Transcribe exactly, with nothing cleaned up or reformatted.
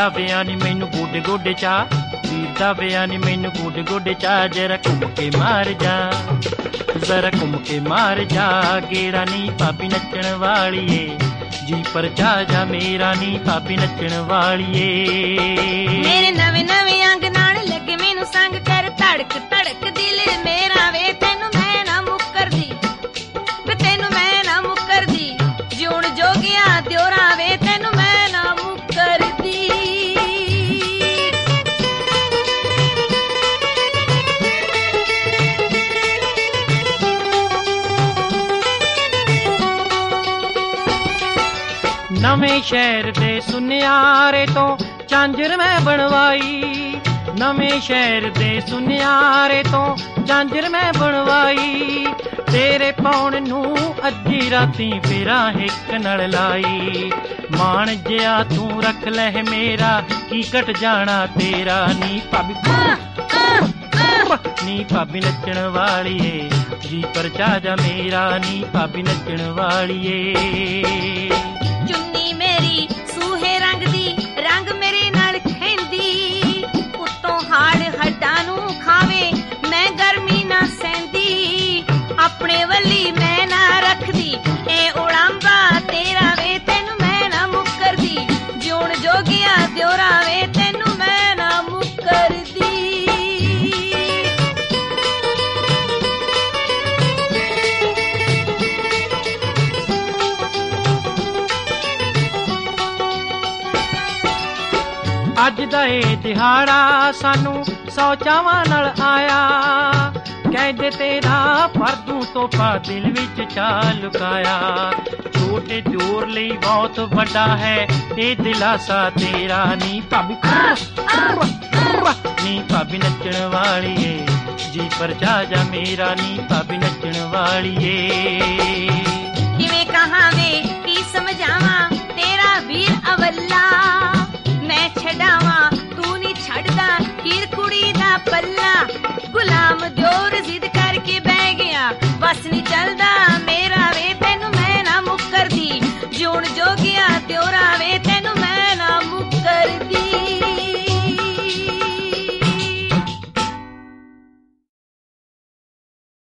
ਵਿਆਹ ਨੀ ਮੈਨੂੰ ਗੋਡੇ ਗੋਡੇ ਚਾ, ਵੀਰ ਦਾ ਵਿਆਹ ਨੀ ਮੈਨੂੰ ਗੋਡੇ ਗੋਡੇ ਚਾ। ਜਰਾ ਘੁੰਮ ਕੇ ਮਾਰ ਜਾ, ਜ਼ਰਾ ਘੁੰਮ ਕੇ ਮਾਰ ਜਾ ਗੇੜਾ ਨੀ ਭਾਬੀ ਨੱਚਣ ਵਾਲੀਏ, ਜੀ ਪਰਚਾ ਜਾ ਮੇਰਾ ਨੀ ਭਾਬੀ ਨੱਚਣ ਵਾਲੀਏ। ਮੇਰੇ ਨਵੇਂ ਨਵੇਂ ਅੰਗ ਨਾਲ ਲੱਗੇ ਮੈਨੂੰ ਸੰਗ ਕਰ, ਧੜਕ ਧੜਕ ਦਿਲ ਮੇਰਾ ਵੇ ਤੈਨੂੰ ਮੈਂ ਨਾ ਮੁੱਕਰਦੀ, ਵੇ ਤੈਨੂੰ ਮੈਂ ਨਾ ਮੁੱਕਰਦੀ, ਜਿਉਣ ਜੋਗਿਆ ਦਿਓਰਾ ਵੇ ਤੈਨੂੰ ਮੈਂ ਨਾ ਮੁੱਕਰਦੀ। ਨਵੇਂ ਸ਼ਹਿਰ ਦੇ ਸੁਨਿਆਰੇ ਤੋਂ ਝਾਂਜਰ ਮੈਂ ਬਣਵਾਈ, ਨਵੇਂ ਸ਼ਹਿਰ ਦੇ ਸੁਨਿਆਰੇ ਤੋਂ ਝਾਂਜਰ ਮੈਂ ਬਣਵਾਈ। ਤੇਰੇ ਪਾਉਣ ਨੂੰ ਅੱਧੀ ਰਾਤੀ ਫੇਰਾ ਹਿੱਕ ਨਾਲ ਲਾਈ, ਮਾਣ ਜਿਆ ਤੂੰ ਰੱਖ ਲੈ ਮੇਰਾ ਕੀ ਘਟ ਜਾਣਾ ਤੇਰਾ। ਨੀ ਭਾਬੀ ਨੀ ਭਾਬੀ ਨੱਚਣ ਵਾਲੀਏ, ਜੀ ਪਰਚਾ ਜਾ ਮੇਰਾ ਨੀ ਭਾਬੀ ਨੱਚਣ ਵਾਲੀਏ। ਚੁੰਨੀ ਮੇਰੀ ਸੂਹੇ ਰੰਗ ਦੀ, ਰੰਗ ਮੇਰੇ ਨਾਲ ਖਹਿੰਦੀ, ਉੱਤੋਂ ਹਾੜ ਹੱਡਾਂ ਨੂੰ ਖਾਵੇ ਮੈਂ ਗਰਮੀ ਨਾ ਸਹਿੰਦੀ, ਆਪਣੇ ਵੱਲੀ ਮੈਂ ਨਾ ਰੱਖਦੀ ਇਹ ਉੜਾਂਬਾ ਤੇਰਾ ਵੇ ਤੈਨੂੰ ਮੈਂ ਨਾ ਮੁੱਕਰਦੀ, ਜਿਉਣ ਜੋਗਿਆ ਦਿਓਰਾ ਵੇ ਤੈਨੂੰ ਮੈਂ ਨਾ ਮੁੱਕਰਦੀ। ਅੱਜ ਦਾ ਇਹ ਦਿਹਾੜਾ ਸਾਨੂੰ ਸੌ ਚਾਵਾਂ ਨਾਲ ਆਇਆ, ਕਹਿੰਦੇ ਤੇਰਾ ਫਰਦੂ ਤੋਹਫਾ ਦਿਲ ਵਿੱਚ ਚਾ ਲੁਕਾਇਆ। ਛੋਟੇ ਦਿਓਰ ਲਈ ਬਹੁਤ ਵੱਡਾ ਹੈ ਇਹ ਦਿਲਾਸਾ ਤੇਰਾ। ਨੀ ਭਾਬੀ ਨੀ ਭਾਬੀ ਨੱਚਣ ਵਾਲੀਏ, ਜੀ ਪਰਚਾ ਜਾ ਮੇਰਾ ਨੀ ਭਾਬੀ ਨੱਚਣ ਵਾਲੀਏ। ਕਿਵੇਂ ਕਹਾਂ ਵੇ ਕੀ ਸਮਝਾਵਾਂ ਤੇਰਾ ਵੀਰ ਅਵੱਲਾ, ਮੈਂ ਛਡਾਵਾਂ